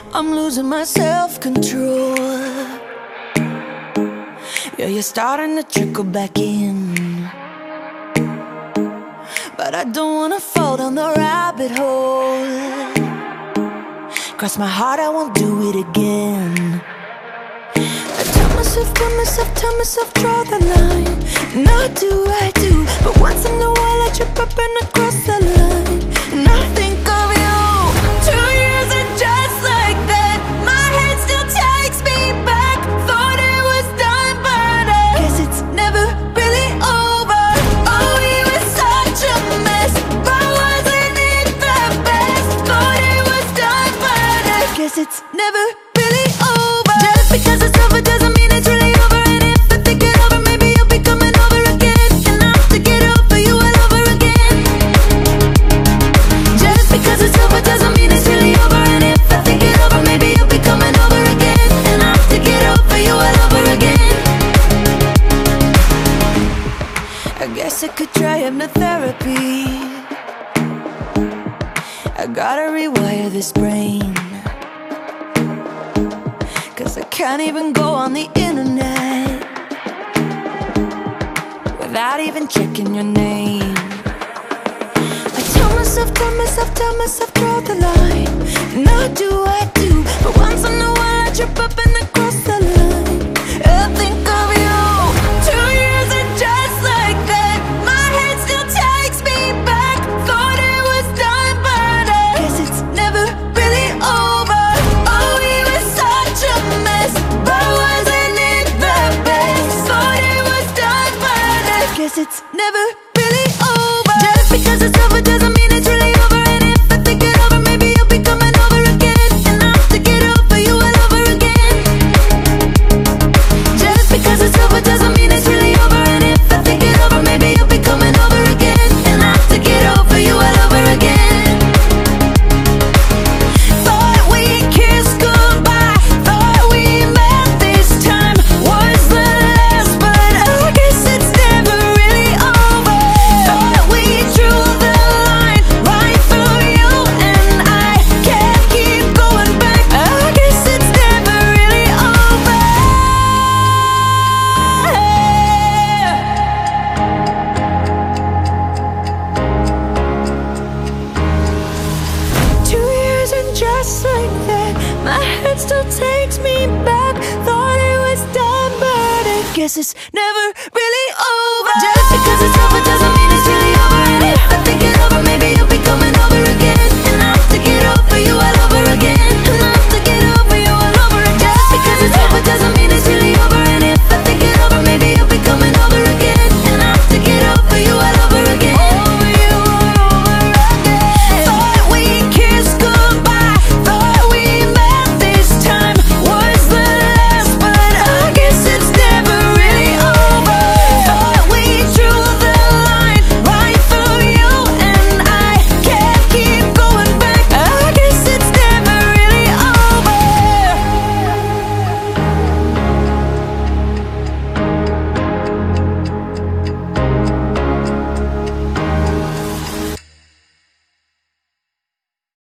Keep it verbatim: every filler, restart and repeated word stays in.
I'm losing my self-control. Yeah, you're starting to trickle back in, but I don't wanna fall down the rabbit hole. Cross my heart, I won't do it again. I tell myself, tell myself, tell myself, draw the line. Now do I do, but once in a while I trip up and I cross the line. And I think of you. Two years and just like that, my head still takes me back. Thought it was done, but I guess it's never really over. Oh, we were such a mess, but wasn't it the best? Thought it was done, but I guess it's never really over. Just because it's over doesn't mean it's really over. And if I think it over, maybe you'll be coming over again. And I have to get over you all over again. Just because it's over doesn't mean it's really over. And if I think it over, maybe you'll be coming over again. And I have to get over you all over again. I guess I could try hypnotherapy. I gotta rewire this brain, 'cause I can't even go on the internet without even checking your name. I tell myself, tell myself, tell myself, draw the line. Now do I do, but once in a while I trip up and I cross the line. I think of you. Two years and just like that, my head still takes me back. Thought it was done, but I guess it's never really over. Oh, we were such a mess, but wasn't it the best? Thought it was done, but I guess it's never really over. Just because it's over doesn't mean it's really over. And if I think it over, maybe you'll be coming over again. And I have to get over you all over again. Just because it's over doesn't mean it's really over. And if I think it over, maybe you'll be coming over again. And I have to get over you all over again. Thought we kissed goodbye, thought we met this time was the last, but I guess it's never really over. Thought we drew the line right through you, and I can't keep going back. I guess it's never really over. Two years and just like that, my head still takes me back. Thought it was done, but I guess it's never really over. Just because it's over doesn't mean